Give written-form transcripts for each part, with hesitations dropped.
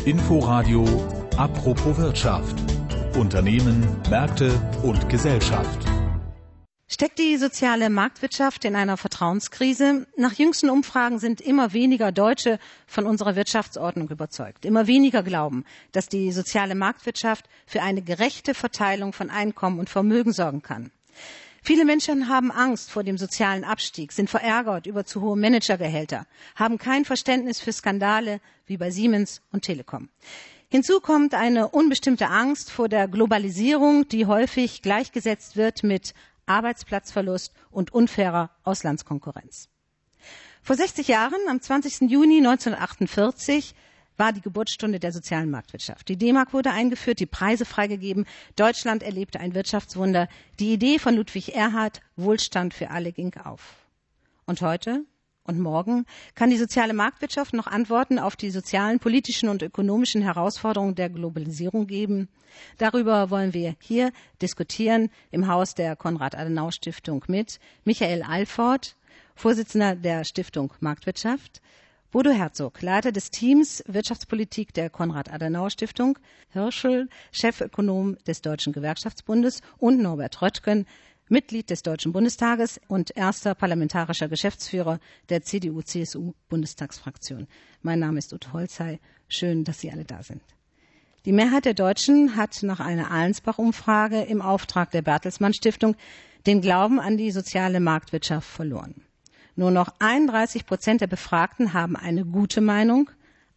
Inforadio Apropos Wirtschaft. Unternehmen, Märkte und Gesellschaft. Steckt die soziale Marktwirtschaft in einer Vertrauenskrise? Nach jüngsten Umfragen sind immer weniger Deutsche von unserer Wirtschaftsordnung überzeugt. Immer weniger glauben, dass die soziale Marktwirtschaft für eine gerechte Verteilung von Einkommen und Vermögen sorgen kann. Viele Menschen haben Angst vor dem sozialen Abstieg, sind verärgert über zu hohe Managergehälter, haben kein Verständnis für Skandale wie bei Siemens und Telekom. Hinzu kommt eine unbestimmte Angst vor der Globalisierung, die häufig gleichgesetzt wird mit Arbeitsplatzverlust und unfairer Auslandskonkurrenz. Vor 60 Jahren, am 20. Juni 1948, war die Geburtsstunde der sozialen Marktwirtschaft. Die D-Mark wurde eingeführt, die Preise freigegeben. Deutschland erlebte ein Wirtschaftswunder. Die Idee von Ludwig Erhard, Wohlstand für alle, ging auf. Und heute und morgen kann die soziale Marktwirtschaft noch Antworten auf die sozialen, politischen und ökonomischen Herausforderungen der Globalisierung geben. Darüber wollen wir hier diskutieren im Haus der Konrad-Adenauer-Stiftung mit Michael Alford, Vorsitzender der Stiftung Marktwirtschaft, Bodo Herzog, Leiter des Teams Wirtschaftspolitik der Konrad-Adenauer-Stiftung, Hirschl, Chefökonom des Deutschen Gewerkschaftsbundes und Norbert Röttgen, Mitglied des Deutschen Bundestages und erster parlamentarischer Geschäftsführer der CDU-CSU-Bundestagsfraktion. Mein Name ist Ute Holzhey. Schön, dass Sie alle da sind. Die Mehrheit der Deutschen hat nach einer Allensbach-Umfrage im Auftrag der Bertelsmann Stiftung den Glauben an die soziale Marktwirtschaft verloren. Nur noch 31% der Befragten haben eine gute Meinung,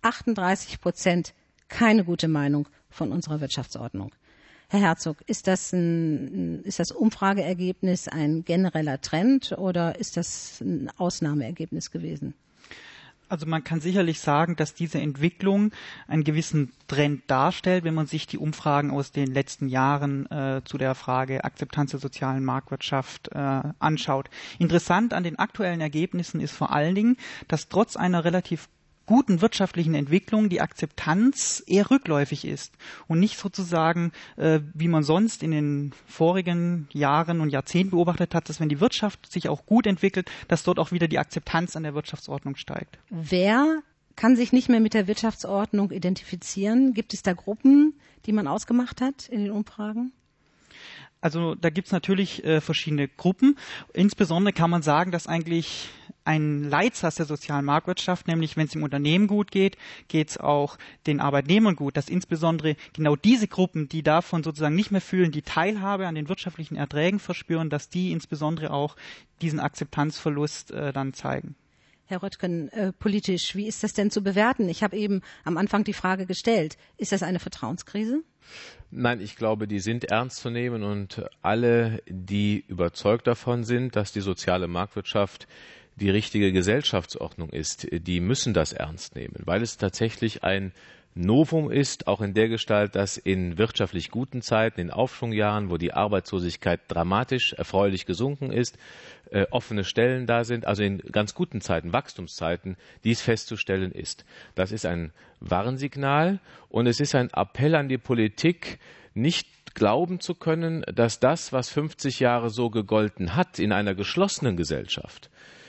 38% keine gute Meinung von unserer Wirtschaftsordnung. Herr Herzog, ist das Umfrageergebnis ein genereller Trend oder ist das ein Ausnahmeergebnis gewesen? Also man kann sicherlich sagen, dass diese Entwicklung einen gewissen Trend darstellt, wenn man sich die Umfragen aus den letzten Jahren zu der Frage Akzeptanz der sozialen Marktwirtschaft anschaut. Interessant an den aktuellen Ergebnissen ist vor allen Dingen, dass trotz einer relativ guten wirtschaftlichen Entwicklung die Akzeptanz eher rückläufig ist und nicht sozusagen, wie man sonst in den vorigen Jahren und Jahrzehnten beobachtet hat, dass wenn die Wirtschaft sich auch gut entwickelt, dass dort auch wieder die Akzeptanz an der Wirtschaftsordnung steigt. Wer kann sich nicht mehr mit der Wirtschaftsordnung identifizieren? Gibt es da Gruppen, die man ausgemacht hat in den Umfragen? Also da gibt es natürlich verschiedene Gruppen. Insbesondere kann man sagen, dass eigentlich ein Leitsatz der sozialen Marktwirtschaft, nämlich wenn es im Unternehmen gut geht, geht es auch den Arbeitnehmern gut, dass insbesondere genau diese Gruppen, die davon sozusagen nicht mehr fühlen, die Teilhabe an den wirtschaftlichen Erträgen verspüren, dass die insbesondere auch diesen Akzeptanzverlust dann zeigen. Herr Röttgen, politisch, wie ist das denn zu bewerten? Ich habe eben am Anfang die Frage gestellt, ist das eine Vertrauenskrise? Nein, ich glaube, die sind ernst zu nehmen und alle, die überzeugt davon sind, dass die soziale Marktwirtschaft die richtige Gesellschaftsordnung ist, die müssen das ernst nehmen, weil es tatsächlich ein Novum ist, auch in der Gestalt, dass in wirtschaftlich guten Zeiten, in Aufschwungjahren, wo die Arbeitslosigkeit dramatisch erfreulich gesunken ist, offene Stellen da sind, also in ganz guten Zeiten, Wachstumszeiten, dies festzustellen ist. Das ist ein Warnsignal und es ist ein Appell an die Politik, nicht glauben zu können, dass das, was 50 Jahre so gegolten hat in einer geschlossenen Gesellschaft,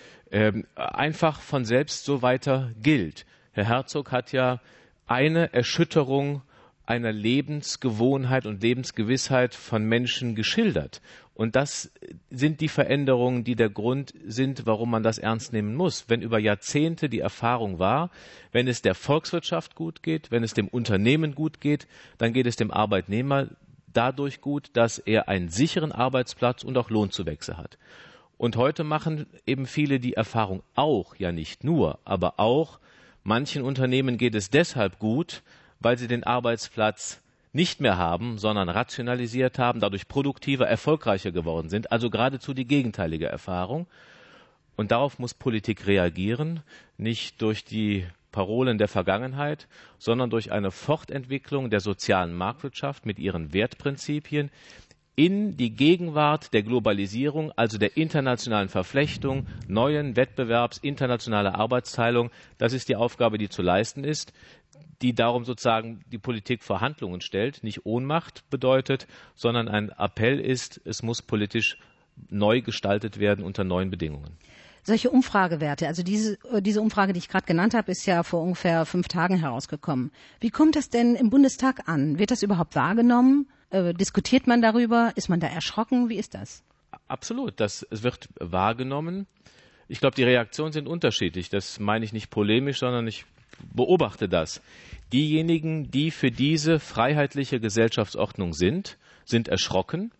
einfach von selbst so weiter gilt. Herr Herzog hat ja eine Erschütterung einer Lebensgewohnheit und Lebensgewissheit von Menschen geschildert. Und das sind die Veränderungen, die der Grund sind, warum man das ernst nehmen muss. Wenn über Jahrzehnte die Erfahrung war, wenn es der Volkswirtschaft gut geht, wenn es dem Unternehmen gut geht, dann geht es dem Arbeitnehmer dadurch gut, dass er einen sicheren Arbeitsplatz und auch Lohnzuwächse hat. Und heute machen eben viele die Erfahrung auch, ja nicht nur, aber auch, manchen Unternehmen geht es deshalb gut, weil sie den Arbeitsplatz nicht mehr haben, sondern rationalisiert haben, dadurch produktiver, erfolgreicher geworden sind. Also geradezu die gegenteilige Erfahrung. Und darauf muss Politik reagieren, nicht durch die Parolen der Vergangenheit, sondern durch eine Fortentwicklung der sozialen Marktwirtschaft mit ihren Wertprinzipien in die Gegenwart der Globalisierung, also der internationalen Verflechtung, neuen Wettbewerbs, internationaler Arbeitsteilung. Das ist die Aufgabe, die zu leisten ist, die darum sozusagen die Politik vor Handlungen stellt, nicht Ohnmacht bedeutet, sondern ein Appell ist, es muss politisch neu gestaltet werden unter neuen Bedingungen. solche Umfragewerte, also diese Umfrage, die ich gerade genannt habe, ist ja vor ungefähr 5 Tagen herausgekommen. Wie kommt das denn im Bundestag an? Wird das überhaupt wahrgenommen? Diskutiert man darüber? Ist man da erschrocken? Wie ist das? Absolut, das wird wahrgenommen. Ich glaube, die Reaktionen sind unterschiedlich. Das meine ich nicht polemisch, sondern ich beobachte das. Diejenigen, die für diese freiheitliche Gesellschaftsordnung sind erschrocken.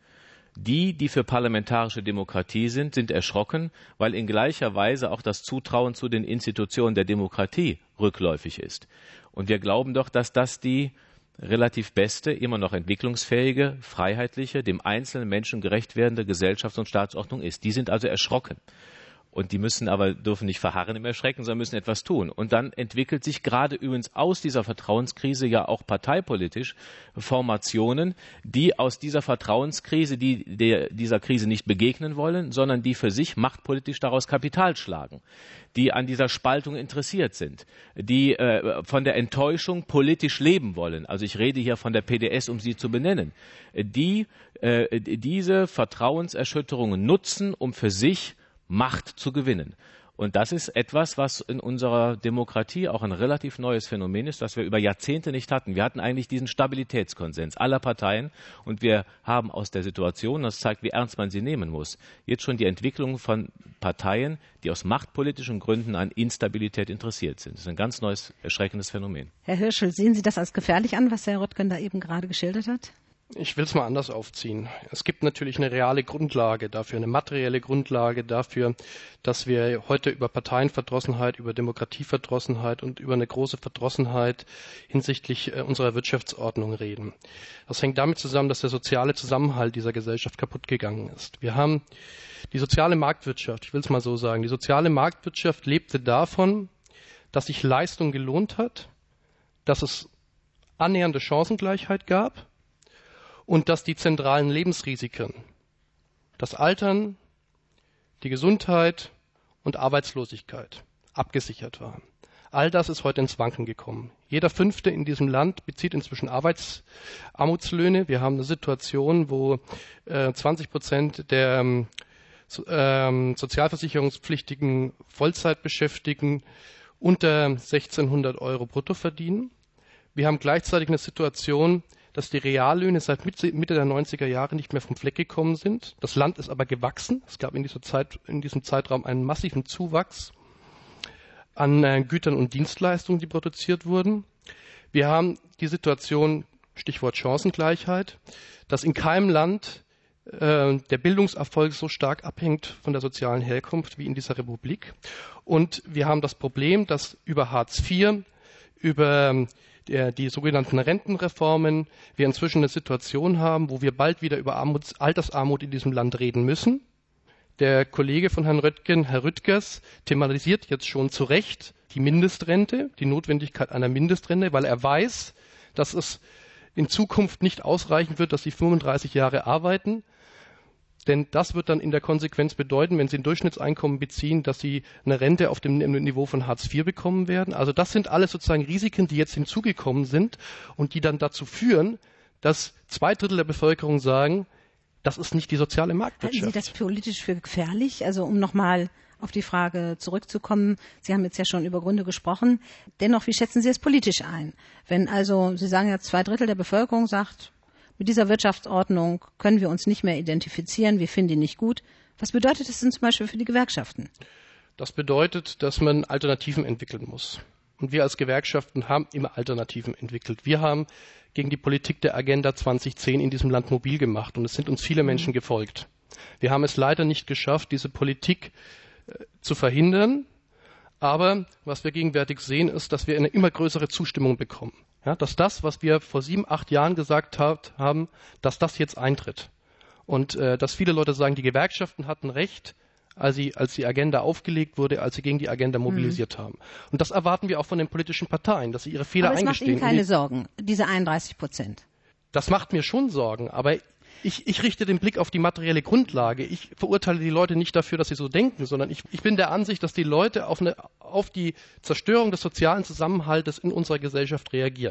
Die für parlamentarische Demokratie sind erschrocken, weil in gleicher Weise auch das Zutrauen zu den Institutionen der Demokratie rückläufig ist. Und wir glauben doch, dass das die relativ beste, immer noch entwicklungsfähige, freiheitliche, dem einzelnen Menschen gerecht werdende Gesellschafts- und Staatsordnung ist. Die sind also erschrocken. Und die dürfen nicht verharren im Erschrecken, sondern müssen etwas tun. Und dann entwickelt sich gerade übrigens aus dieser Vertrauenskrise ja auch parteipolitisch Formationen, die aus dieser Vertrauenskrise, dieser Krise nicht begegnen wollen, sondern die für sich machtpolitisch daraus Kapital schlagen, die an dieser Spaltung interessiert sind, die von der Enttäuschung politisch leben wollen. Also ich rede hier von der PDS, um sie zu benennen, die diese Vertrauenserschütterungen nutzen, um für sich Macht zu gewinnen. Und das ist etwas, was in unserer Demokratie auch ein relativ neues Phänomen ist, das wir über Jahrzehnte nicht hatten. Wir hatten eigentlich diesen Stabilitätskonsens aller Parteien und wir haben aus der Situation, das zeigt, wie ernst man sie nehmen muss, jetzt schon die Entwicklung von Parteien, die aus machtpolitischen Gründen an Instabilität interessiert sind. Das ist ein ganz neues, erschreckendes Phänomen. Herr Hirschl, sehen Sie das als gefährlich an, was Herr Röttgen da eben gerade geschildert hat? Ich will es mal anders aufziehen. Es gibt natürlich eine reale Grundlage dafür, eine materielle Grundlage dafür, dass wir heute über Parteienverdrossenheit, über Demokratieverdrossenheit und über eine große Verdrossenheit hinsichtlich unserer Wirtschaftsordnung reden. Das hängt damit zusammen, dass der soziale Zusammenhalt dieser Gesellschaft kaputt gegangen ist. Wir haben die soziale Marktwirtschaft, ich will es mal so sagen, die soziale Marktwirtschaft lebte davon, dass sich Leistung gelohnt hat, dass es annähernde Chancengleichheit gab, und dass die zentralen Lebensrisiken, das Altern, die Gesundheit und Arbeitslosigkeit abgesichert waren. All das ist heute ins Wanken gekommen. Jeder Fünfte in diesem Land bezieht inzwischen Armutslöhne. Wir haben eine Situation, wo 20% der sozialversicherungspflichtigen Vollzeitbeschäftigten unter 1.600 Euro brutto verdienen. Wir haben gleichzeitig eine Situation, dass die Reallöhne seit Mitte der 90er Jahre nicht mehr vom Fleck gekommen sind. Das Land ist aber gewachsen. Es gab in diesem Zeitraum einen massiven Zuwachs an Gütern und Dienstleistungen, die produziert wurden. Wir haben die Situation, Stichwort Chancengleichheit, dass in keinem Land der Bildungserfolg so stark abhängt von der sozialen Herkunft wie in dieser Republik. Und wir haben das Problem, dass über Hartz IV, über die sogenannten Rentenreformen wir inzwischen eine Situation haben, wo wir bald wieder über Altersarmut in diesem Land reden müssen. Der Kollege von Herrn Röttgen, Herr Rüttgers, thematisiert jetzt schon zu Recht die Mindestrente, die Notwendigkeit einer Mindestrente, weil er weiß, dass es in Zukunft nicht ausreichen wird, dass sie 35 Jahre arbeiten. Denn das wird dann in der Konsequenz bedeuten, wenn Sie ein Durchschnittseinkommen beziehen, dass Sie eine Rente auf dem Niveau von Hartz IV bekommen werden. Also das sind alles sozusagen Risiken, die jetzt hinzugekommen sind und die dann dazu führen, dass 2/3 der Bevölkerung sagen, das ist nicht die soziale Marktwirtschaft. Halten Sie das politisch für gefährlich? Also um nochmal auf die Frage zurückzukommen, Sie haben jetzt ja schon über Gründe gesprochen. Dennoch, wie schätzen Sie es politisch ein? Wenn also, Sie sagen ja, 2/3 der Bevölkerung sagt, mit dieser Wirtschaftsordnung können wir uns nicht mehr identifizieren, wir finden die nicht gut. Was bedeutet das denn zum Beispiel für die Gewerkschaften? Das bedeutet, dass man Alternativen entwickeln muss. Und wir als Gewerkschaften haben immer Alternativen entwickelt. Wir haben gegen die Politik der Agenda 2010 in diesem Land mobil gemacht und es sind uns viele Menschen gefolgt. Wir haben es leider nicht geschafft, diese Politik zu verhindern. Aber was wir gegenwärtig sehen, ist, dass wir eine immer größere Zustimmung bekommen. Ja, dass das, was wir vor 7, 8 Jahren gesagt haben, dass das jetzt eintritt. Und dass viele Leute sagen, die Gewerkschaften hatten recht, als die Agenda aufgelegt wurde, als sie gegen die Agenda mobilisiert haben. Und das erwarten wir auch von den politischen Parteien, dass sie ihre Fehler eingestehen. Aber es macht Ihnen keine Sorgen, diese 31%? Das macht mir schon Sorgen, aber ich richte den Blick auf die materielle Grundlage. Ich verurteile die Leute nicht dafür, dass sie so denken, sondern ich bin der Ansicht, dass die Leute auf die Zerstörung des sozialen Zusammenhaltes in unserer Gesellschaft reagieren.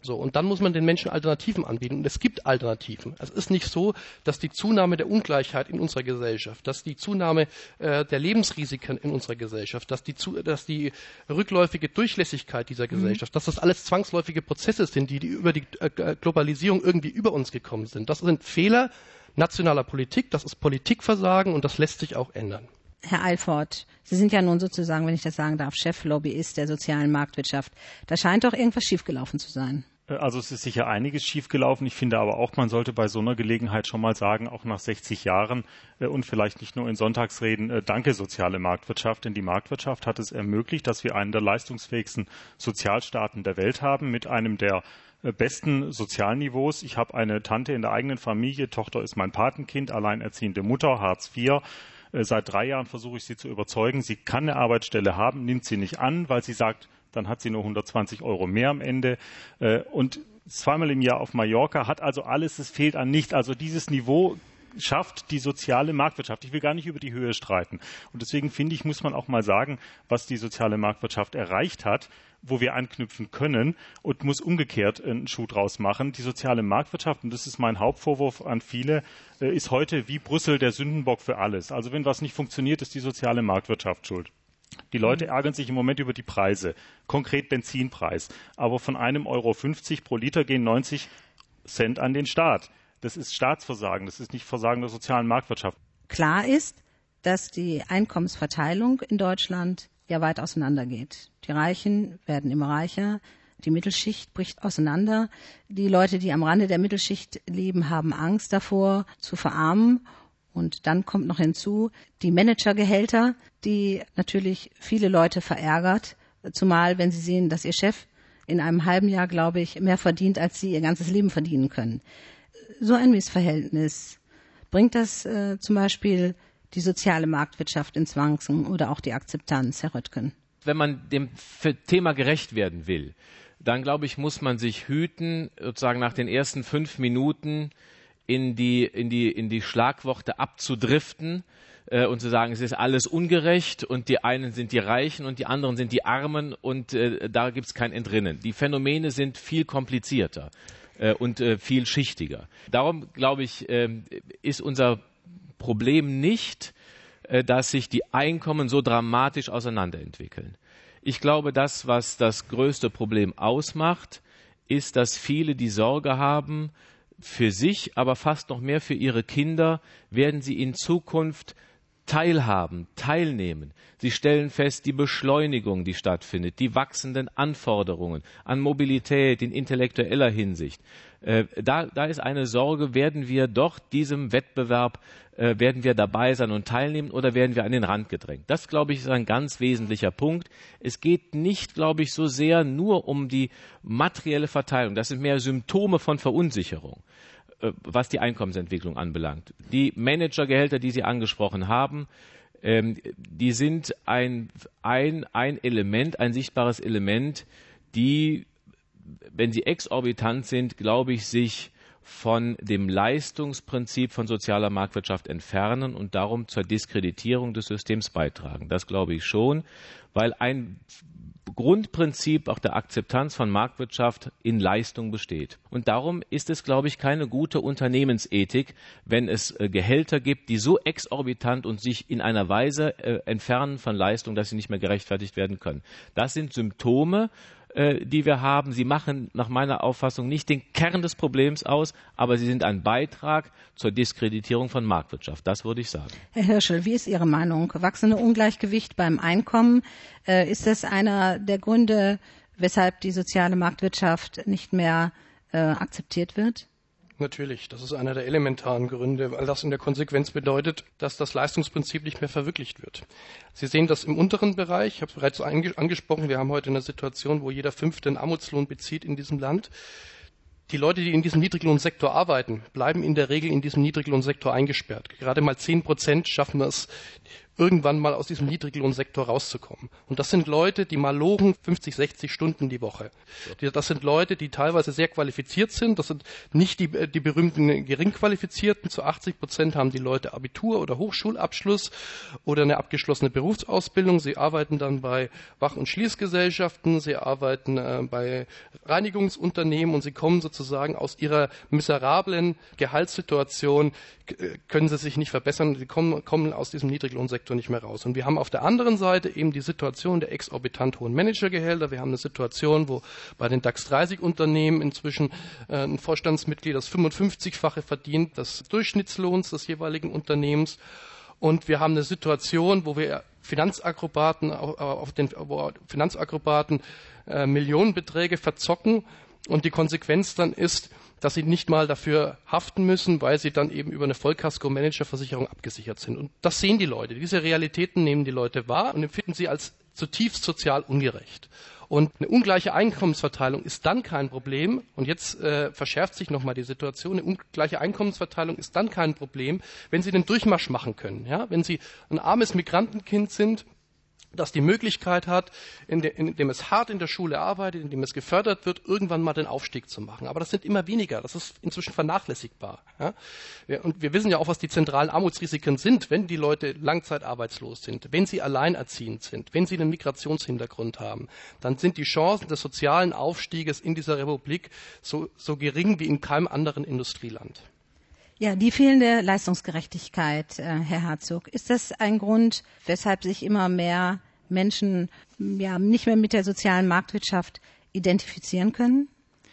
So, und dann muss man den Menschen Alternativen anbieten. Und es gibt Alternativen. Es ist nicht so, dass die Zunahme der Ungleichheit in unserer Gesellschaft, dass die Zunahme der Lebensrisiken in unserer Gesellschaft, dass die rückläufige Durchlässigkeit dieser Gesellschaft, dass das alles zwangsläufige Prozesse sind, die über die Globalisierung irgendwie über uns gekommen sind. Das sind Fehler nationaler Politik, das ist Politikversagen und das lässt sich auch ändern. Herr Eilfort, Sie sind ja nun sozusagen, wenn ich das sagen darf, Cheflobbyist der sozialen Marktwirtschaft. Da scheint doch irgendwas schiefgelaufen zu sein. Also es ist sicher einiges schiefgelaufen. Ich finde aber auch, man sollte bei so einer Gelegenheit schon mal sagen, auch nach 60 Jahren und vielleicht nicht nur in Sonntagsreden, danke soziale Marktwirtschaft. Denn die Marktwirtschaft hat es ermöglicht, dass wir einen der leistungsfähigsten Sozialstaaten der Welt haben mit einem der besten Sozialniveaus. Ich habe eine Tante in der eigenen Familie, Tochter ist mein Patenkind, alleinerziehende Mutter, Hartz IV. Seit 3 Jahren versuche ich sie zu überzeugen, sie kann eine Arbeitsstelle haben, nimmt sie nicht an, weil sie sagt, dann hat sie nur 120 € mehr am Ende. Und 2-mal im Jahr auf Mallorca, hat also alles, es fehlt an nichts. Also dieses Niveau schafft die soziale Marktwirtschaft. Ich will gar nicht über die Höhe streiten. Und deswegen finde ich, muss man auch mal sagen, was die soziale Marktwirtschaft erreicht hat, wo wir anknüpfen können und muss umgekehrt einen Schuh draus machen. Die soziale Marktwirtschaft, und das ist mein Hauptvorwurf an viele, ist heute wie Brüssel der Sündenbock für alles. Also wenn was nicht funktioniert, ist die soziale Marktwirtschaft schuld. Die Leute ärgern sich im Moment über die Preise, konkret Benzinpreis. Aber von 1,50 € pro Liter gehen 90 Cent an den Staat. Das ist Staatsversagen, das ist nicht Versagen der sozialen Marktwirtschaft. Klar ist, dass die Einkommensverteilung in Deutschland ja weit auseinandergeht. Die Reichen werden immer reicher, die Mittelschicht bricht auseinander. Die Leute, die am Rande der Mittelschicht leben, haben Angst davor, zu verarmen. Und dann kommt noch hinzu die Managergehälter, die natürlich viele Leute verärgert, zumal wenn sie sehen, dass ihr Chef in einem halben Jahr, glaube ich, mehr verdient, als sie ihr ganzes Leben verdienen können. So ein Missverhältnis, bringt das zum Beispiel die soziale Marktwirtschaft ins Wanken oder auch die Akzeptanz, Herr Röttgen? Wenn man dem Thema gerecht werden will, dann, glaube ich, muss man sich hüten, sozusagen nach den ersten 5 Minuten in die Schlagworte abzudriften und zu sagen, es ist alles ungerecht und die einen sind die Reichen und die anderen sind die Armen und da gibt es kein Entrinnen. Die Phänomene sind viel komplizierter und vielschichtiger. Darum, glaube ich, ist unser Problem nicht, dass sich die Einkommen so dramatisch auseinanderentwickeln. Ich glaube, das, was das größte Problem ausmacht, ist, dass viele die Sorge haben, für sich, aber fast noch mehr für ihre Kinder, werden sie in Zukunft teilnehmen. Sie stellen fest, die Beschleunigung, die stattfindet, die wachsenden Anforderungen an Mobilität in intellektueller Hinsicht. Da ist eine Sorge, werden wir doch diesem Wettbewerb, werden wir dabei sein und teilnehmen oder werden wir an den Rand gedrängt? Das, glaube ich, ist ein ganz wesentlicher Punkt. Es geht nicht, glaube ich, so sehr nur um die materielle Verteilung. Das sind mehr Symptome von Verunsicherung, was die Einkommensentwicklung anbelangt. Die Managergehälter, die Sie angesprochen haben, die sind ein Element, ein sichtbares Element, die, wenn sie exorbitant sind, glaube ich, sich von dem Leistungsprinzip von sozialer Marktwirtschaft entfernen und darum zur Diskreditierung des Systems beitragen. Das glaube ich schon, weil ein Grundprinzip auch der Akzeptanz von Marktwirtschaft in Leistung besteht. Und darum ist es, glaube ich, keine gute Unternehmensethik, wenn es Gehälter gibt, die so exorbitant und sich in einer Weise entfernen von Leistung, dass sie nicht mehr gerechtfertigt werden können. Das sind Symptome, die wir haben. Sie machen nach meiner Auffassung nicht den Kern des Problems aus, aber sie sind ein Beitrag zur Diskreditierung von Marktwirtschaft. Das würde ich sagen. Herr Hirschel, wie ist Ihre Meinung? Wachsende Ungleichgewicht beim Einkommen, ist das einer der Gründe, weshalb die soziale Marktwirtschaft nicht mehr akzeptiert wird? Natürlich, das ist einer der elementaren Gründe, weil das in der Konsequenz bedeutet, dass das Leistungsprinzip nicht mehr verwirklicht wird. Sie sehen das im unteren Bereich, ich habe es bereits angesprochen, wir haben heute eine Situation, wo jeder Fünfte einen Armutslohn bezieht in diesem Land. Die Leute, die in diesem Niedriglohnsektor arbeiten, bleiben in der Regel in diesem Niedriglohnsektor eingesperrt. Gerade mal 10% schaffen es, irgendwann mal aus diesem Niedriglohnsektor rauszukommen. Und das sind Leute, die malochen 50, 60 Stunden die Woche. Das sind Leute, die teilweise sehr qualifiziert sind. Das sind nicht die berühmten Geringqualifizierten. Zu 80% haben die Leute Abitur oder Hochschulabschluss oder eine abgeschlossene Berufsausbildung. Sie arbeiten dann bei Wach- und Schließgesellschaften, sie arbeiten bei Reinigungsunternehmen und sie kommen sozusagen aus ihrer miserablen Gehaltssituation, können sie sich nicht verbessern, sie kommen aus diesem Niedriglohnsektor nicht mehr raus. Und wir haben auf der anderen Seite eben die Situation der exorbitant hohen Managergehälter. Wir haben eine Situation, wo bei den DAX 30 Unternehmen inzwischen ein Vorstandsmitglied das 55-fache verdient des Durchschnittslohns des jeweiligen Unternehmens. Und wir haben eine Situation, wo wir Finanzakrobaten Millionenbeträge verzocken und die Konsequenz dann ist, dass sie nicht mal dafür haften müssen, weil sie dann eben über eine Vollkasko-Manager-Versicherung abgesichert sind. Und das sehen die Leute. Diese Realitäten nehmen die Leute wahr und empfinden sie als zutiefst sozial ungerecht. Und eine ungleiche Einkommensverteilung ist dann kein Problem. Und jetzt verschärft sich nochmal die Situation. Eine ungleiche Einkommensverteilung ist dann kein Problem, wenn Sie den Durchmarsch machen können. Ja? Wenn Sie ein armes Migrantenkind sind, das die Möglichkeit hat, indem es hart in der Schule arbeitet, indem es gefördert wird, irgendwann mal den Aufstieg zu machen. Aber das sind immer weniger. Das ist inzwischen vernachlässigbar. Ja? Und wir wissen ja auch, was die zentralen Armutsrisiken sind, wenn die Leute langzeitarbeitslos sind, wenn sie alleinerziehend sind, wenn sie einen Migrationshintergrund haben. Dann sind die Chancen des sozialen Aufstieges in dieser Republik so gering wie in keinem anderen Industrieland. Ja, die fehlende Leistungsgerechtigkeit, Herr Herzog, ist das ein Grund, weshalb sich immer mehr Menschen nicht mehr mit der sozialen Marktwirtschaft identifizieren können?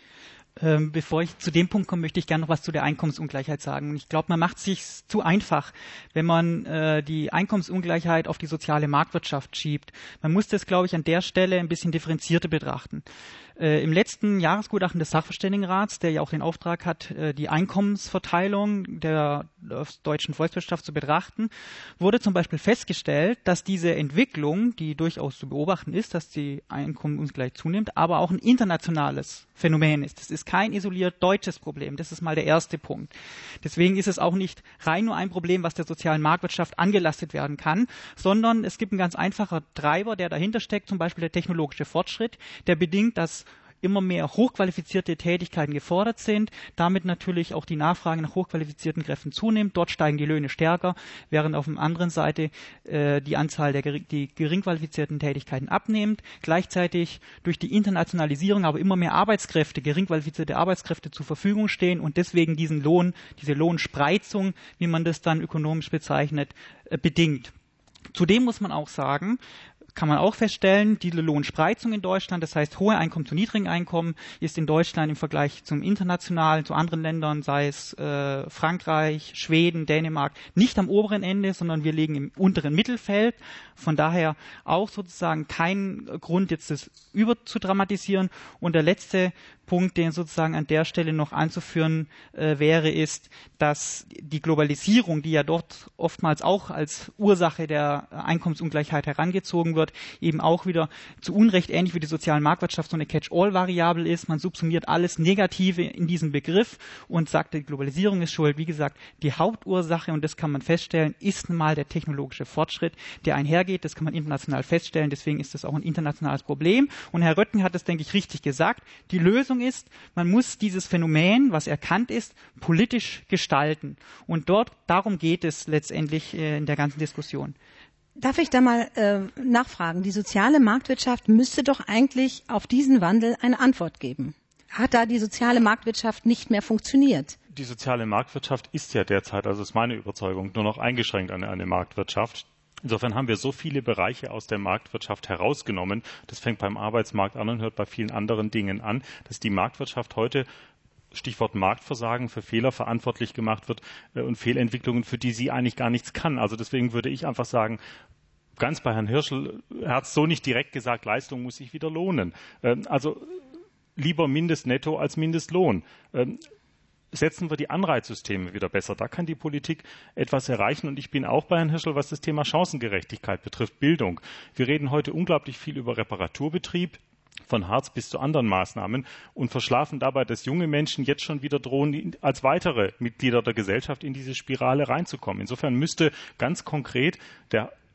Bevor ich zu dem Punkt komme, möchte ich gerne noch was zu der Einkommensungleichheit sagen. Ich glaube, man macht es sich zu einfach, wenn man die Einkommensungleichheit auf die soziale Marktwirtschaft schiebt. Man muss das, glaube ich, an der Stelle ein bisschen differenzierter betrachten. Im letzten Jahresgutachten des Sachverständigenrats, der ja auch den Auftrag hat, die Einkommensverteilung der deutschen Volkswirtschaft zu betrachten, wurde zum Beispiel festgestellt, dass diese Entwicklung, die durchaus zu beobachten ist, dass die Einkommen ungleich zunimmt, aber auch ein internationales Phänomen ist. Das ist kein isoliert deutsches Problem. Das ist mal der erste Punkt. Deswegen ist es auch nicht rein nur ein Problem, was der sozialen Marktwirtschaft angelastet werden kann, sondern es gibt einen ganz einfachen Treiber, der dahinter steckt, zum Beispiel der technologische Fortschritt, der bedingt, dass immer mehr hochqualifizierte Tätigkeiten gefordert sind, damit natürlich auch die Nachfrage nach hochqualifizierten Kräften zunimmt. Dort steigen die Löhne stärker, während auf der anderen Seite die Anzahl der geringqualifizierten Tätigkeiten abnimmt. Gleichzeitig durch die Internationalisierung aber immer mehr Arbeitskräfte, geringqualifizierte Arbeitskräfte zur Verfügung stehen und deswegen diese Lohnspreizung, wie man das dann ökonomisch bezeichnet, bedingt. Zudem muss man auch sagen, kann man auch feststellen, die Lohnspreizung in Deutschland, das heißt hohe Einkommen zu niedrigen Einkommen, ist in Deutschland im Vergleich zum internationalen, zu anderen Ländern, sei es Frankreich, Schweden, Dänemark, nicht am oberen Ende, sondern wir liegen im unteren Mittelfeld. Von daher auch sozusagen kein Grund, jetzt das überzudramatisieren. Und der letzte Punkt, den sozusagen an der Stelle noch anzuführen wäre, ist, dass die Globalisierung, die ja dort oftmals auch als Ursache der Einkommensungleichheit herangezogen wird, eben auch wieder zu Unrecht ähnlich wie die soziale Marktwirtschaft so eine Catch-all-Variable ist. Man subsumiert alles Negative in diesen Begriff und sagt, die Globalisierung ist schuld. Wie gesagt, die Hauptursache, und das kann man feststellen, ist mal der technologische Fortschritt, der einhergeht. Das kann man international feststellen. Deswegen ist das auch ein internationales Problem. Und Herr Röttgen hat das, denke ich, richtig gesagt. Die Lösung ist, man muss dieses Phänomen, was erkannt ist, politisch gestalten. Und darum geht es letztendlich in der ganzen Diskussion. Darf ich da mal nachfragen? Die soziale Marktwirtschaft müsste doch eigentlich auf diesen Wandel eine Antwort geben. Hat da die soziale Marktwirtschaft nicht mehr funktioniert? Die soziale Marktwirtschaft ist ja derzeit, also ist meine Überzeugung, nur noch eingeschränkt an eine Marktwirtschaft. Insofern haben wir so viele Bereiche aus der Marktwirtschaft herausgenommen. Das fängt beim Arbeitsmarkt an und hört bei vielen anderen Dingen an, dass die Marktwirtschaft heute, Stichwort Marktversagen, für Fehler verantwortlich gemacht wird und Fehlentwicklungen, für die sie eigentlich gar nichts kann. Also deswegen würde ich einfach sagen, ganz bei Herrn Hirschl, er hat es so nicht direkt gesagt, Leistung muss sich wieder lohnen. Also lieber Mindestnetto als Mindestlohn. Setzen wir die Anreizsysteme wieder besser. Da kann die Politik etwas erreichen. Und ich bin auch bei Herrn Hirschl, was das Thema Chancengerechtigkeit betrifft, Bildung. Wir reden heute unglaublich viel über Reparaturbetrieb, von Hartz bis zu anderen Maßnahmen und verschlafen dabei, dass junge Menschen jetzt schon wieder drohen, als weitere Mitglieder der Gesellschaft in diese Spirale reinzukommen. Insofern müsste ganz konkret der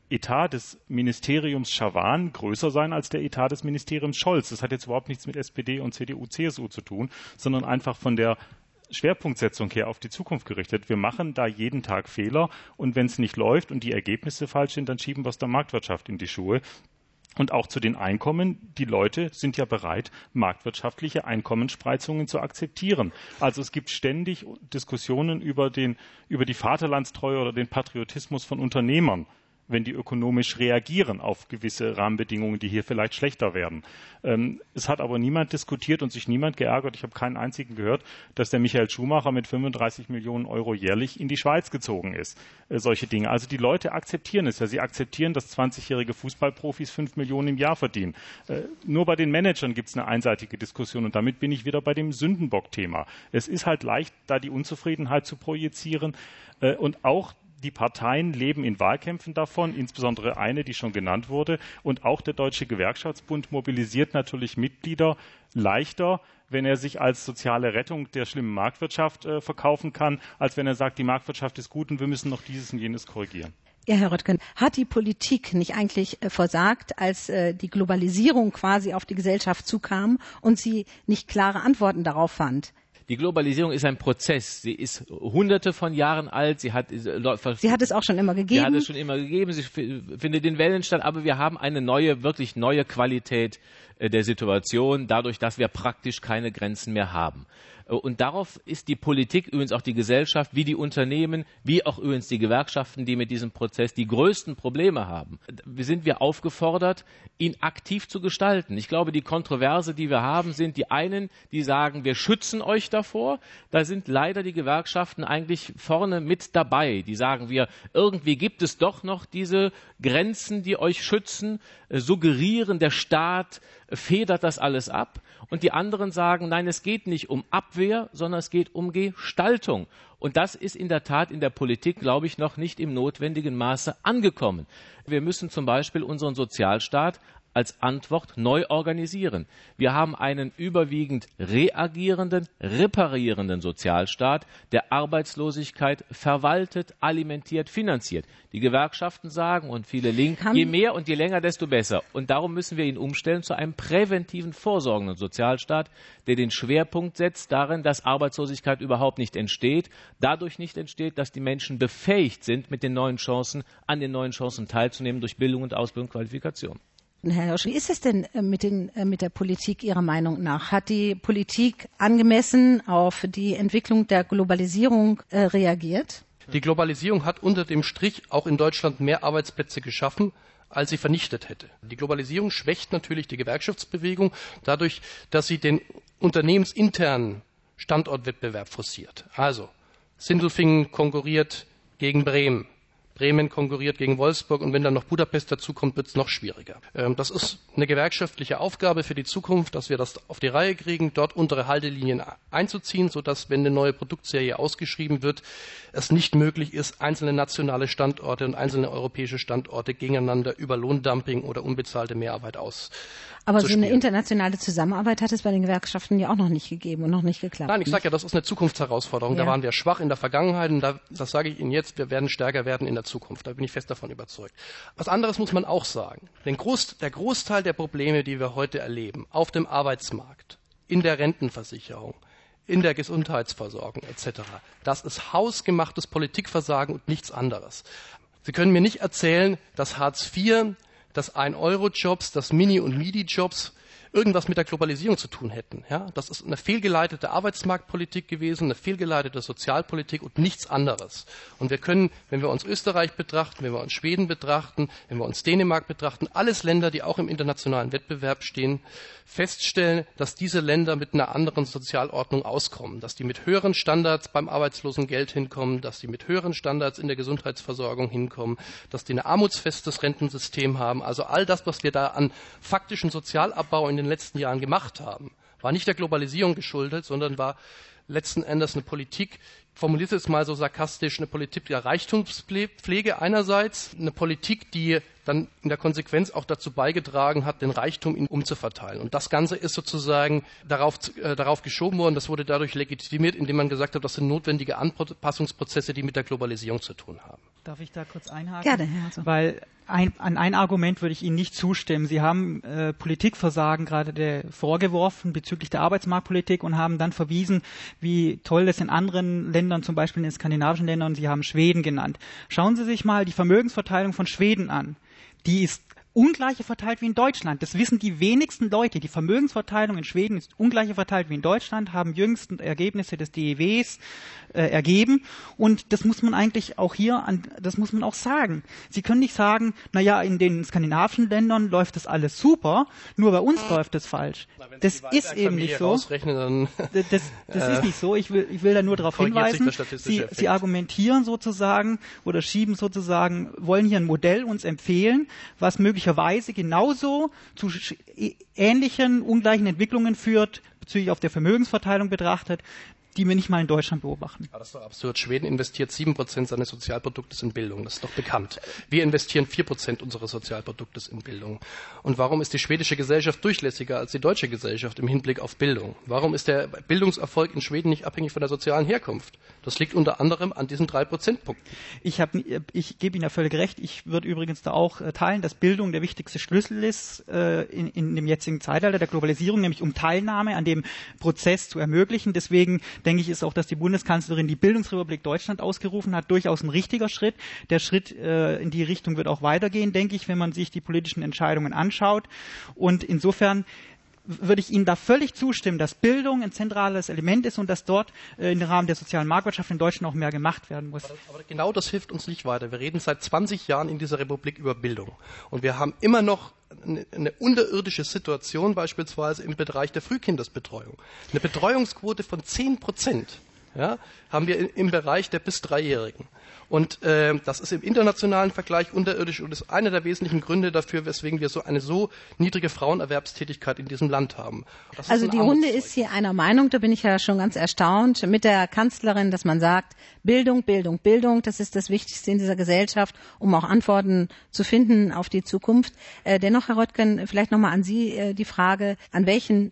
Etat des Ministeriums Schawan größer sein als der Etat des Ministeriums Scholz. Das hat jetzt überhaupt nichts mit SPD und CDU, CSU zu tun, sondern einfach von der Schwerpunktsetzung her auf die Zukunft gerichtet. Wir machen da jeden Tag Fehler und wenn es nicht läuft und die Ergebnisse falsch sind, dann schieben wir es der Marktwirtschaft in die Schuhe. Und auch zu den Einkommen. Die Leute sind ja bereit, marktwirtschaftliche Einkommensspreizungen zu akzeptieren. Also es gibt ständig Diskussionen über die Vaterlandstreue oder den Patriotismus von Unternehmern, wenn die ökonomisch reagieren auf gewisse Rahmenbedingungen, die hier vielleicht schlechter werden. Es hat aber niemand diskutiert und sich niemand geärgert. Ich habe keinen einzigen gehört, dass der Michael Schumacher mit 35 Millionen Euro jährlich in die Schweiz gezogen ist. Solche Dinge. Also die Leute akzeptieren es ja. Sie akzeptieren, dass 20-jährige Fußballprofis 5 Millionen im Jahr verdienen. Nur bei den Managern gibt es eine einseitige Diskussion und damit bin ich wieder bei dem Sündenbock-Thema. Es ist halt leicht, da die Unzufriedenheit zu projizieren und auch die Parteien leben in Wahlkämpfen davon, insbesondere eine, die schon genannt wurde. Und auch der Deutsche Gewerkschaftsbund mobilisiert natürlich Mitglieder leichter, wenn er sich als soziale Rettung der schlimmen Marktwirtschaft verkaufen kann, als wenn er sagt, die Marktwirtschaft ist gut und wir müssen noch dieses und jenes korrigieren. Ja, Herr Röttgen, hat die Politik nicht eigentlich versagt, als die Globalisierung quasi auf die Gesellschaft zukam und sie nicht klare Antworten darauf fand? Die Globalisierung ist ein Prozess. Sie ist hunderte von Jahren alt. Sie hat es auch schon immer gegeben. Sie hat es schon immer gegeben. Sie findet in Wellen statt. Aber wir haben eine wirklich neue Qualität der Situation, dadurch, dass wir praktisch keine Grenzen mehr haben. Und darauf ist die Politik, übrigens auch die Gesellschaft, wie die Unternehmen, wie auch übrigens die Gewerkschaften, die mit diesem Prozess die größten Probleme haben, sind wir aufgefordert, ihn aktiv zu gestalten. Ich glaube, die Kontroverse, die wir haben, sind die einen, die sagen, wir schützen euch davor. Da sind leider die Gewerkschaften eigentlich vorne mit dabei. Die sagen, irgendwie gibt es doch noch diese Grenzen, die euch schützen, suggerieren, der Staat federt das alles ab. Und die anderen sagen, nein, es geht nicht um Abwehr, sondern es geht um Gestaltung. Und das ist in der Tat in der Politik, glaube ich, noch nicht im notwendigen Maße angekommen. Wir müssen zum Beispiel unseren Sozialstaat als Antwort neu organisieren. Wir haben einen überwiegend reagierenden, reparierenden Sozialstaat, der Arbeitslosigkeit verwaltet, alimentiert, finanziert. Die Gewerkschaften sagen und viele Linke, je mehr und je länger, desto besser. Und darum müssen wir ihn umstellen zu einem präventiven, vorsorgenden Sozialstaat, der den Schwerpunkt setzt darin, dass Arbeitslosigkeit überhaupt nicht entsteht, dadurch nicht entsteht, dass die Menschen befähigt sind, mit den neuen Chancen, an den neuen Chancen teilzunehmen durch Bildung und Ausbildung und Qualifikation. Herr Hirsch, wie ist es denn mit der Politik Ihrer Meinung nach? Hat die Politik angemessen auf die Entwicklung der Globalisierung reagiert? Die Globalisierung hat unter dem Strich auch in Deutschland mehr Arbeitsplätze geschaffen, als sie vernichtet hätte. Die Globalisierung schwächt natürlich die Gewerkschaftsbewegung dadurch, dass sie den unternehmensinternen Standortwettbewerb forciert. Also Sindelfingen konkurriert gegen Bremen. Bremen konkurriert gegen Wolfsburg und wenn dann noch Budapest dazukommt, wird es noch schwieriger. Das ist eine gewerkschaftliche Aufgabe für die Zukunft, dass wir das auf die Reihe kriegen, dort untere Haltelinien einzuziehen, sodass, wenn eine neue Produktserie ausgeschrieben wird, es nicht möglich ist, einzelne nationale Standorte und einzelne europäische Standorte gegeneinander über Lohndumping oder unbezahlte Mehrarbeit Aber so eine internationale Zusammenarbeit hat es bei den Gewerkschaften ja auch noch nicht gegeben und noch nicht geklappt. Nein, ich sage ja, das ist eine Zukunftsherausforderung. Ja. Da waren wir schwach in der Vergangenheit und das sage ich Ihnen jetzt, wir werden stärker werden in der Zukunft. Da bin ich fest davon überzeugt. Was anderes muss man auch sagen. Der Großteil der Probleme, die wir heute erleben, auf dem Arbeitsmarkt, in der Rentenversicherung, in der Gesundheitsversorgung etc., das ist hausgemachtes Politikversagen und nichts anderes. Sie können mir nicht erzählen, dass Hartz IV, dass 1-Euro-Jobs, dass Mini- und Midi-Jobs irgendwas mit der Globalisierung zu tun hätten. Ja? Das ist eine fehlgeleitete Arbeitsmarktpolitik gewesen, eine fehlgeleitete Sozialpolitik und nichts anderes. Und wir können, wenn wir uns Österreich betrachten, wenn wir uns Schweden betrachten, wenn wir uns Dänemark betrachten, alles Länder, die auch im internationalen Wettbewerb stehen, feststellen, dass diese Länder mit einer anderen Sozialordnung auskommen, dass die mit höheren Standards beim Arbeitslosengeld hinkommen, dass die mit höheren Standards in der Gesundheitsversorgung hinkommen, dass die ein armutsfestes Rentensystem haben. Also all das, was wir da an faktischem Sozialabbau in den letzten Jahren gemacht haben, war nicht der Globalisierung geschuldet, sondern war letzten Endes eine Politik, formuliert es mal so sarkastisch, eine Politik der Reichtumspflege einerseits, eine Politik, die dann in der Konsequenz auch dazu beigetragen hat, den Reichtum umzuverteilen. Und das Ganze ist sozusagen darauf geschoben worden, das wurde dadurch legitimiert, indem man gesagt hat, das sind notwendige Anpassungsprozesse, die mit der Globalisierung zu tun haben. Darf ich da kurz einhaken? Gerne, Herr Hasso. Weil An ein Argument würde ich Ihnen nicht zustimmen. Sie haben Politikversagen gerade vorgeworfen bezüglich der Arbeitsmarktpolitik und haben dann verwiesen, wie toll es in anderen Ländern, zum Beispiel in den skandinavischen Ländern, Sie haben Schweden genannt. Schauen Sie sich mal die Vermögensverteilung von Schweden an. Die ist ungleicher verteilt wie in Deutschland. Das wissen die wenigsten Leute. Die Vermögensverteilung in Schweden ist ungleicher verteilt wie in Deutschland, haben jüngsten Ergebnisse des DEWs ergeben. Und das muss man eigentlich auch das muss man auch sagen. Sie können nicht sagen, naja, in den skandinavischen Ländern läuft das alles super, nur bei uns läuft es falsch. Das ist eben nicht so. Das ist nicht so. Ich will da nur darauf hinweisen. Sie argumentieren sozusagen oder schieben sozusagen, wollen hier ein Modell uns empfehlen, was möglicherweise genauso zu ähnlichen ungleichen Entwicklungen führt, bezüglich auf der Vermögensverteilung betrachtet, die wir nicht mal in Deutschland beobachten. Aber das ist doch absurd. Schweden investiert 7% seines Sozialproduktes in Bildung. Das ist doch bekannt. Wir investieren 4% unseres Sozialproduktes in Bildung. Und warum ist die schwedische Gesellschaft durchlässiger als die deutsche Gesellschaft im Hinblick auf Bildung? Warum ist der Bildungserfolg in Schweden nicht abhängig von der sozialen Herkunft? Das liegt unter anderem an diesen 3 Prozentpunkten. Ich gebe Ihnen ja völlig recht. Ich würde übrigens da auch teilen, dass Bildung der wichtigste Schlüssel ist in dem jetzigen Zeitalter der Globalisierung, nämlich um Teilnahme an dem Prozess zu ermöglichen. Deswegen denke ich, ist auch, dass die Bundeskanzlerin die Bildungsrepublik Deutschland ausgerufen hat, durchaus ein richtiger Schritt. Der Schritt in die Richtung wird auch weitergehen, denke ich, wenn man sich die politischen Entscheidungen anschaut. Und insofern würde ich Ihnen da völlig zustimmen, dass Bildung ein zentrales Element ist und dass dort im Rahmen der sozialen Marktwirtschaft in Deutschland auch mehr gemacht werden muss. Aber genau das hilft uns nicht weiter. Wir reden seit 20 Jahren in dieser Republik über Bildung. Und wir haben immer noch eine unterirdische Situation, beispielsweise im Bereich der Frühkindesbetreuung. Eine Betreuungsquote von 10%, ja, haben wir im Bereich der bis 3-Jährigen. Und das ist im internationalen Vergleich unterirdisch und ist einer der wesentlichen Gründe dafür, weswegen wir eine so niedrige Frauenerwerbstätigkeit in diesem Land haben. Also die Runde ist hier einer Meinung, da bin ich ja schon ganz erstaunt mit der Kanzlerin, dass man sagt, Bildung, Bildung, Bildung, das ist das Wichtigste in dieser Gesellschaft, um auch Antworten zu finden auf die Zukunft. Dennoch, Herr Röttgen, vielleicht nochmal an Sie die Frage, an welchen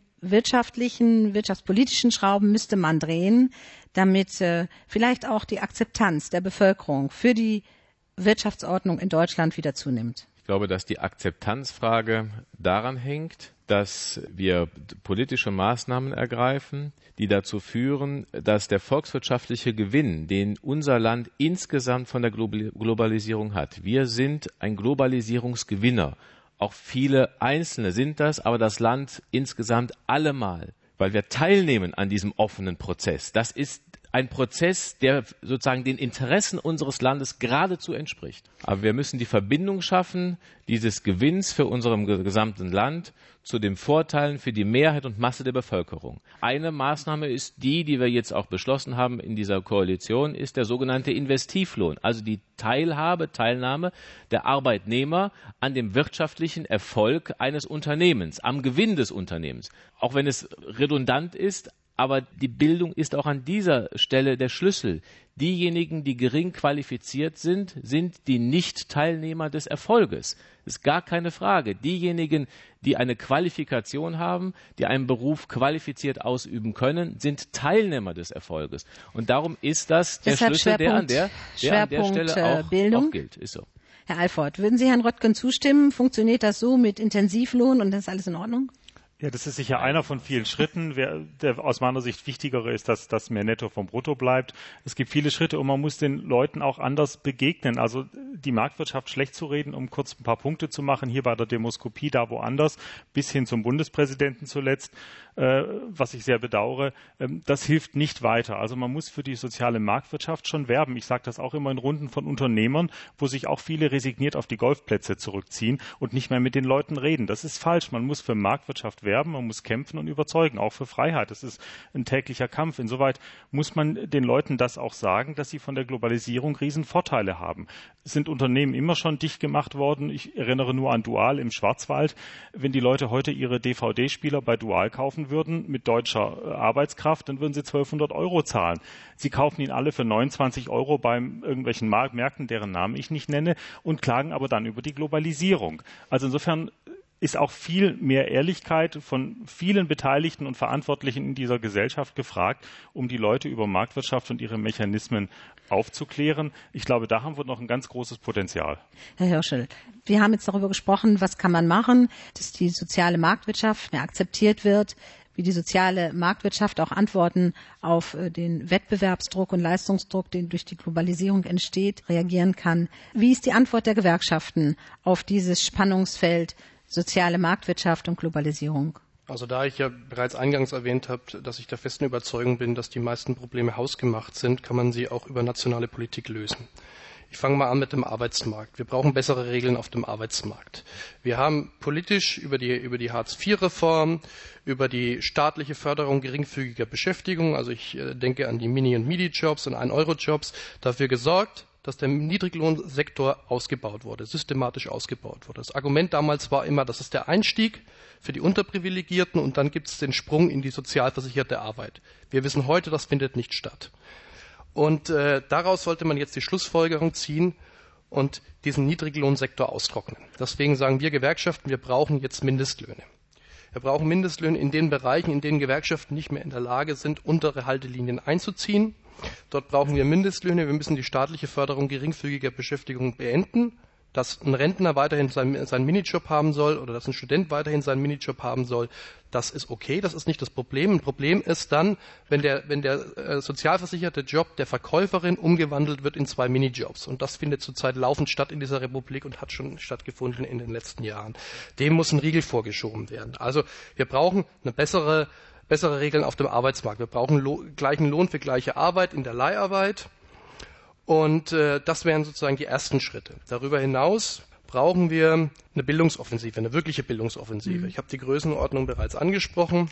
wirtschaftspolitischen Schrauben müsste man drehen, damit vielleicht auch die Akzeptanz der Bevölkerung für die Wirtschaftsordnung in Deutschland wieder zunimmt? Ich glaube, dass die Akzeptanzfrage daran hängt, dass wir politische Maßnahmen ergreifen, die dazu führen, dass der volkswirtschaftliche Gewinn, den unser Land insgesamt von der Globalisierung hat, wir sind ein Globalisierungsgewinner. Auch viele Einzelne sind das, aber das Land insgesamt allemal, weil wir teilnehmen an diesem offenen Prozess. Das ist ein Prozess, der sozusagen den Interessen unseres Landes geradezu entspricht. Aber wir müssen die Verbindung schaffen, dieses Gewinns für unserem gesamten Land zu den Vorteilen für die Mehrheit und Masse der Bevölkerung. Eine Maßnahme ist die wir jetzt auch beschlossen haben in dieser Koalition, ist der sogenannte Investivlohn, also die Teilnahme der Arbeitnehmer an dem wirtschaftlichen Erfolg eines Unternehmens, am Gewinn des Unternehmens. Auch wenn es redundant ist, aber die Bildung ist auch an dieser Stelle der Schlüssel. Diejenigen, die gering qualifiziert sind, sind die Nicht-Teilnehmer des Erfolges. Das ist gar keine Frage. Diejenigen, die eine Qualifikation haben, die einen Beruf qualifiziert ausüben können, sind Teilnehmer des Erfolges. Und darum ist das der Schlüssel, der an der Stelle auch gilt. Ist so. Herr Alford, würden Sie Herrn Röttgen zustimmen? Funktioniert das so mit Intensivlohn und das ist alles in Ordnung? Ja, das ist sicher einer von vielen Schritten. Der aus meiner Sicht wichtigere ist, dass mehr Netto vom Brutto bleibt. Es gibt viele Schritte und man muss den Leuten auch anders begegnen. Also die Marktwirtschaft schlecht zu reden, um kurz ein paar Punkte zu machen, hier bei der Demoskopie, da woanders, bis hin zum Bundespräsidenten zuletzt, was ich sehr bedauere, das hilft nicht weiter. Also man muss für die soziale Marktwirtschaft schon werben. Ich sage das auch immer in Runden von Unternehmern, wo sich auch viele resigniert auf die Golfplätze zurückziehen und nicht mehr mit den Leuten reden. Das ist falsch. Man muss für Marktwirtschaft werben, man muss kämpfen und überzeugen, auch für Freiheit. Das ist ein täglicher Kampf. Insoweit muss man den Leuten das auch sagen, dass sie von der Globalisierung Riesenvorteile haben. Es sind Unternehmen immer schon dicht gemacht worden. Ich erinnere nur an Dual im Schwarzwald. Wenn die Leute heute ihre DVD-Spieler bei Dual kaufen würden mit deutscher Arbeitskraft, dann würden sie 1.200 € zahlen. Sie kaufen ihn alle für 29 € bei irgendwelchen Märkten, deren Namen ich nicht nenne, und klagen aber dann über die Globalisierung. Also insofern ist auch viel mehr Ehrlichkeit von vielen Beteiligten und Verantwortlichen in dieser Gesellschaft gefragt, um die Leute über Marktwirtschaft und ihre Mechanismen aufzuklären. Ich glaube, da haben wir noch ein ganz großes Potenzial. Herr Hirschel, wir haben jetzt darüber gesprochen, was kann man machen, dass die soziale Marktwirtschaft mehr akzeptiert wird, wie die soziale Marktwirtschaft auch Antworten auf den Wettbewerbsdruck und Leistungsdruck, den durch die Globalisierung entsteht, reagieren kann. Wie ist die Antwort der Gewerkschaften auf dieses Spannungsfeld soziale Marktwirtschaft und Globalisierung? Also da ich ja bereits eingangs erwähnt habe, dass ich der festen Überzeugung bin, dass die meisten Probleme hausgemacht sind, kann man sie auch über nationale Politik lösen. Ich fange mal an mit dem Arbeitsmarkt. Wir brauchen bessere Regeln auf dem Arbeitsmarkt. Wir haben politisch über die Hartz-IV-Reform, über die staatliche Förderung geringfügiger Beschäftigung, also ich denke an die Mini- und Midi-Jobs und 1-Euro-Jobs, dafür gesorgt, dass der Niedriglohnsektor ausgebaut wurde, systematisch ausgebaut wurde. Das Argument damals war immer, das ist der Einstieg für die Unterprivilegierten und dann gibt es den Sprung in die sozialversicherte Arbeit. Wir wissen heute, das findet nicht statt. Und daraus sollte man jetzt die Schlussfolgerung ziehen und diesen Niedriglohnsektor austrocknen. Deswegen sagen wir Gewerkschaften, wir brauchen jetzt Mindestlöhne. Wir brauchen Mindestlöhne in den Bereichen, in denen Gewerkschaften nicht mehr in der Lage sind, untere Haltelinien einzuziehen. Dort brauchen wir Mindestlöhne. Wir müssen die staatliche Förderung geringfügiger Beschäftigung beenden. Dass ein Rentner weiterhin seinen Minijob haben soll oder dass ein Student weiterhin seinen Minijob haben soll, das ist okay, das ist nicht das Problem. Ein Problem ist dann, wenn der sozialversicherte Job der Verkäuferin umgewandelt wird in 2 Minijobs. Und das findet zurzeit laufend statt in dieser Republik und hat schon stattgefunden in den letzten Jahren. Dem muss ein Riegel vorgeschoben werden. Also wir brauchen eine bessere Regeln auf dem Arbeitsmarkt. Wir brauchen gleichen Lohn für gleiche Arbeit in der Leiharbeit. Und das wären sozusagen die ersten Schritte. Darüber hinaus brauchen wir eine Bildungsoffensive, eine wirkliche Bildungsoffensive. Ich habe die Größenordnung bereits angesprochen.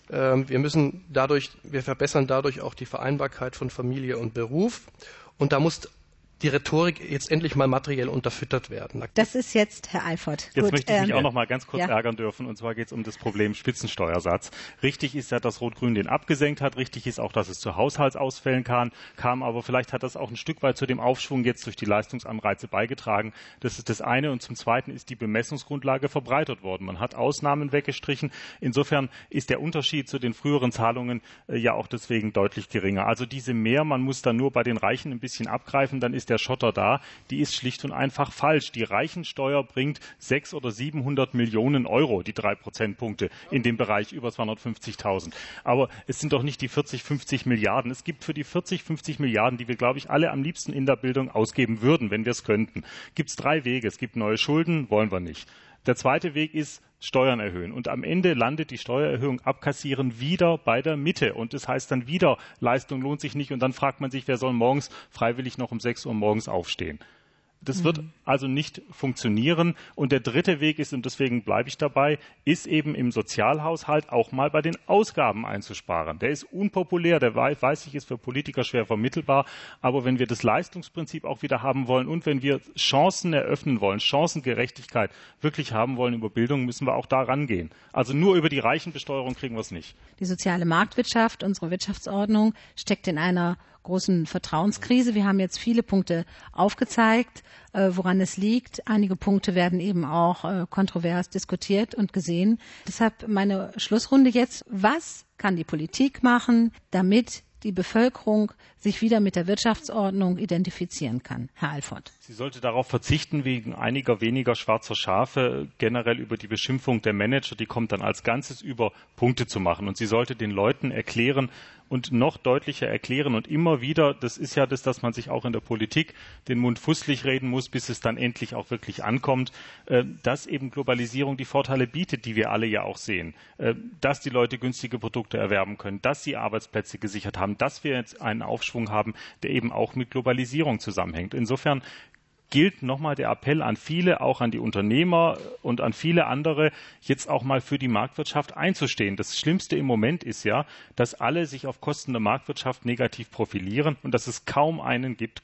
Wir verbessern dadurch auch die Vereinbarkeit von Familie und Beruf. Und da muss die Rhetorik jetzt endlich mal materiell unterfüttert werden. Das ist jetzt Herr Eifert. Jetzt möchte ich mich auch noch mal ganz kurz ärgern dürfen, und zwar geht es um das Problem Spitzensteuersatz. Richtig ist ja, dass Rot-Grün den abgesenkt hat. Richtig ist auch, dass es zu Haushaltsausfällen kam, aber vielleicht hat das auch ein Stück weit zu dem Aufschwung jetzt durch die Leistungsanreize beigetragen. Das ist das eine. Und zum Zweiten ist die Bemessungsgrundlage verbreitert worden. Man hat Ausnahmen weggestrichen. Insofern ist der Unterschied zu den früheren Zahlungen ja auch deswegen deutlich geringer. Also diese man muss dann nur bei den Reichen ein bisschen abgreifen, dann ist der Schotter da, die ist schlicht und einfach falsch. Die Reichensteuer bringt 600 oder 700 Millionen Euro, die 3 Prozentpunkte in dem Bereich über 250.000. Aber es sind doch nicht die 40, 50 Milliarden. Es gibt für die 40, 50 Milliarden, die wir, glaube ich, alle am liebsten in der Bildung ausgeben würden, wenn wir es könnten, gibt es 3 Wege. Es gibt neue Schulden, wollen wir nicht. Der zweite Weg ist Steuern erhöhen. Und am Ende landet die Steuererhöhung abkassieren wieder bei der Mitte. Und das heißt dann wieder, Leistung lohnt sich nicht. Und dann fragt man sich, wer soll morgens freiwillig noch um 6 Uhr morgens aufstehen. Das wird also nicht funktionieren. Und der dritte Weg ist, und deswegen bleibe ich dabei, ist eben im Sozialhaushalt auch mal bei den Ausgaben einzusparen. Der ist unpopulär, der weiß ich, ist für Politiker schwer vermittelbar. Aber wenn wir das Leistungsprinzip auch wieder haben wollen und wenn wir Chancen eröffnen wollen, Chancengerechtigkeit wirklich haben wollen über Bildung, müssen wir auch da rangehen. Also nur über die Reichenbesteuerung kriegen wir es nicht. Die soziale Marktwirtschaft, unsere Wirtschaftsordnung, steckt in einer großen Vertrauenskrise. Wir haben jetzt viele Punkte aufgezeigt, woran es liegt. Einige Punkte werden eben auch kontrovers diskutiert und gesehen. Deshalb meine Schlussrunde jetzt. Was kann die Politik machen, damit die Bevölkerung sich wieder mit der Wirtschaftsordnung identifizieren kann? Herr Eifert. Sie sollte darauf verzichten, wegen einiger weniger schwarzer Schafe generell über die Beschimpfung der Manager, die kommt dann als Ganzes über, Punkte zu machen. Und sie sollte den Leuten erklären und noch deutlicher erklären und immer wieder, das ist ja das, dass man sich auch in der Politik den Mund fusselig reden muss, bis es dann endlich auch wirklich ankommt, dass eben Globalisierung die Vorteile bietet, die wir alle ja auch sehen, dass die Leute günstige Produkte erwerben können, dass sie Arbeitsplätze gesichert haben, dass wir jetzt einen Aufschwung haben, der eben auch mit Globalisierung zusammenhängt. Insofern gilt nochmal der Appell an viele, auch an die Unternehmer und an viele andere, jetzt auch mal für die Marktwirtschaft einzustehen. Das Schlimmste im Moment ist ja, dass alle sich auf Kosten der Marktwirtschaft negativ profilieren und dass es kaum einen gibt,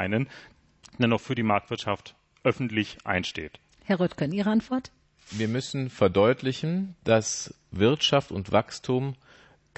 der noch für die Marktwirtschaft öffentlich einsteht. Herr Röttgen, Ihre Antwort? Wir müssen verdeutlichen, dass Wirtschaft und Wachstum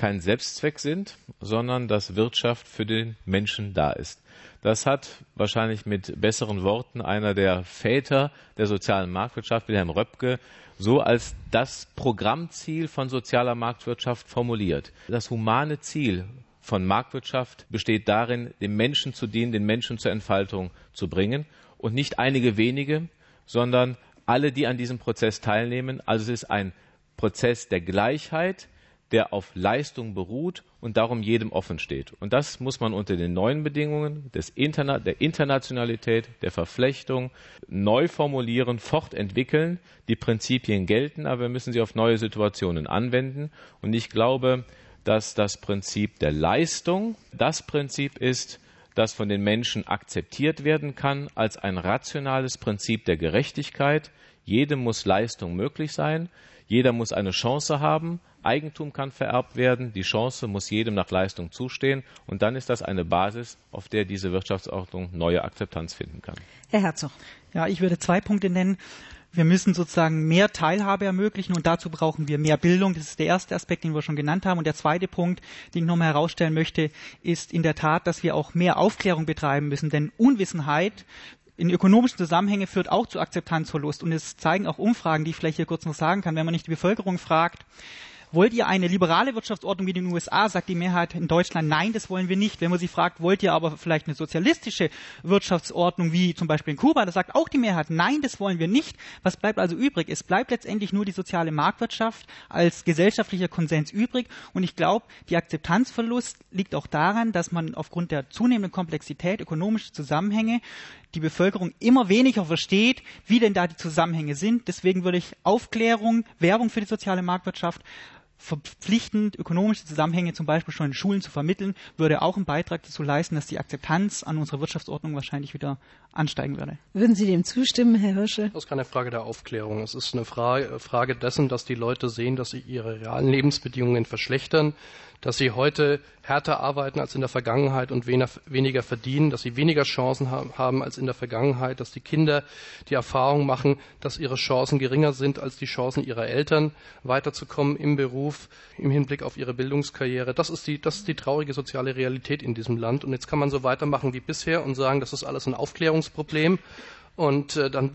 kein Selbstzweck sind, sondern dass Wirtschaft für den Menschen da ist. Das hat wahrscheinlich mit besseren Worten einer der Väter der sozialen Marktwirtschaft, Wilhelm Röpke, so als das Programmziel von sozialer Marktwirtschaft formuliert. Das humane Ziel von Marktwirtschaft besteht darin, dem Menschen zu dienen, den Menschen zur Entfaltung zu bringen und nicht einige wenige, sondern alle, die an diesem Prozess teilnehmen. Also es ist ein Prozess der Gleichheit, der auf Leistung beruht und darum jedem offen steht. Und das muss man unter den neuen Bedingungen der Internationalität, der Verflechtung neu formulieren, fortentwickeln. Die Prinzipien gelten, aber wir müssen sie auf neue Situationen anwenden. Und ich glaube, dass das Prinzip der Leistung das Prinzip ist, das von den Menschen akzeptiert werden kann als ein rationales Prinzip der Gerechtigkeit. Jedem muss Leistung möglich sein, jeder muss eine Chance haben, Eigentum kann vererbt werden, die Chance muss jedem nach Leistung zustehen und dann ist das eine Basis, auf der diese Wirtschaftsordnung neue Akzeptanz finden kann. Herr Herzog. Ja, ich würde 2 Punkte nennen. Wir müssen sozusagen mehr Teilhabe ermöglichen und dazu brauchen wir mehr Bildung. Das ist der erste Aspekt, den wir schon genannt haben. Und der zweite Punkt, den ich nochmal herausstellen möchte, ist in der Tat, dass wir auch mehr Aufklärung betreiben müssen. Denn Unwissenheit in ökonomischen Zusammenhängen führt auch zu Akzeptanzverlust. Und es zeigen auch Umfragen, die ich vielleicht hier kurz noch sagen kann, wenn man nicht die Bevölkerung fragt, wollt ihr eine liberale Wirtschaftsordnung wie in den USA, sagt die Mehrheit in Deutschland, nein, das wollen wir nicht. Wenn man sie fragt, wollt ihr aber vielleicht eine sozialistische Wirtschaftsordnung wie zum Beispiel in Kuba, da sagt auch die Mehrheit, nein, das wollen wir nicht. Was bleibt also übrig? Es bleibt letztendlich nur die soziale Marktwirtschaft als gesellschaftlicher Konsens übrig. Und ich glaube, die Akzeptanzverlust liegt auch daran, dass man aufgrund der zunehmenden Komplexität ökonomischer Zusammenhänge die Bevölkerung immer weniger versteht, wie denn da die Zusammenhänge sind. Deswegen würde ich Aufklärung, Werbung für die soziale Marktwirtschaft, verpflichtend ökonomische Zusammenhänge zum Beispiel schon in Schulen zu vermitteln, würde auch einen Beitrag dazu leisten, dass die Akzeptanz an unserer Wirtschaftsordnung wahrscheinlich wieder ansteigen würde. Würden Sie dem zustimmen, Herr Hirsche? Das ist keine Frage der Aufklärung. Es ist eine Frage dessen, dass die Leute sehen, dass sich ihre realen Lebensbedingungen verschlechtern, dass sie heute härter arbeiten als in der Vergangenheit und weniger verdienen, dass sie weniger Chancen haben als in der Vergangenheit, dass die Kinder die Erfahrung machen, dass ihre Chancen geringer sind als die Chancen ihrer Eltern, weiterzukommen im Beruf, im Hinblick auf ihre Bildungskarriere. Das ist die traurige soziale Realität in diesem Land. Und jetzt kann man so weitermachen wie bisher und sagen, das ist alles ein Aufklärungsproblem. Und dann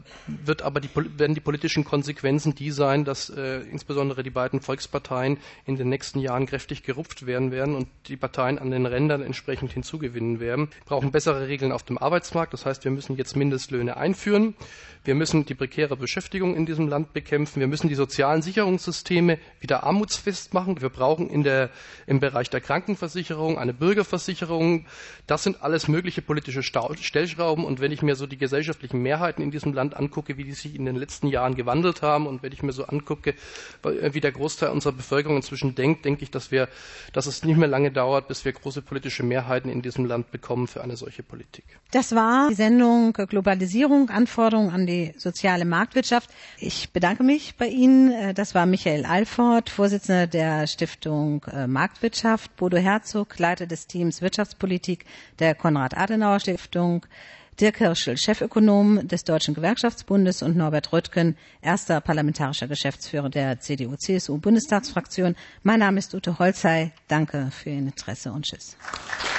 werden die politischen Konsequenzen die sein, dass insbesondere die beiden Volksparteien in den nächsten Jahren kräftig gerupft werden und die Parteien an den Rändern entsprechend hinzugewinnen werden. Wir brauchen bessere Regeln auf dem Arbeitsmarkt. Das heißt, wir müssen jetzt Mindestlöhne einführen. Wir müssen die prekäre Beschäftigung in diesem Land bekämpfen. Wir müssen die sozialen Sicherungssysteme wieder armutsfest machen. Wir brauchen im Bereich der Krankenversicherung eine Bürgerversicherung. Das sind alles mögliche politische Stellschrauben. Und wenn ich mir so die gesellschaftlichen Mehrheiten in diesem Land angucke, wie die sich in den letzten Jahren gewandelt haben und wenn ich mir so angucke, wie der Großteil unserer Bevölkerung inzwischen denke ich, dass es nicht mehr lange dauert, bis wir große politische Mehrheiten in diesem Land bekommen für eine solche Politik. Das war die Sendung Globalisierung, Anforderungen an die soziale Marktwirtschaft. Ich bedanke mich bei Ihnen. Das war Michael Alford, Vorsitzender der Stiftung Marktwirtschaft, Bodo Herzog, Leiter des Teams Wirtschaftspolitik der Konrad-Adenauer-Stiftung, Dirk Hirschl, Chefökonom des Deutschen Gewerkschaftsbundes und Norbert Röttgen, erster parlamentarischer Geschäftsführer der CDU-CSU-Bundestagsfraktion. Mein Name ist Ute Holzhey. Danke für Ihr Interesse und Tschüss.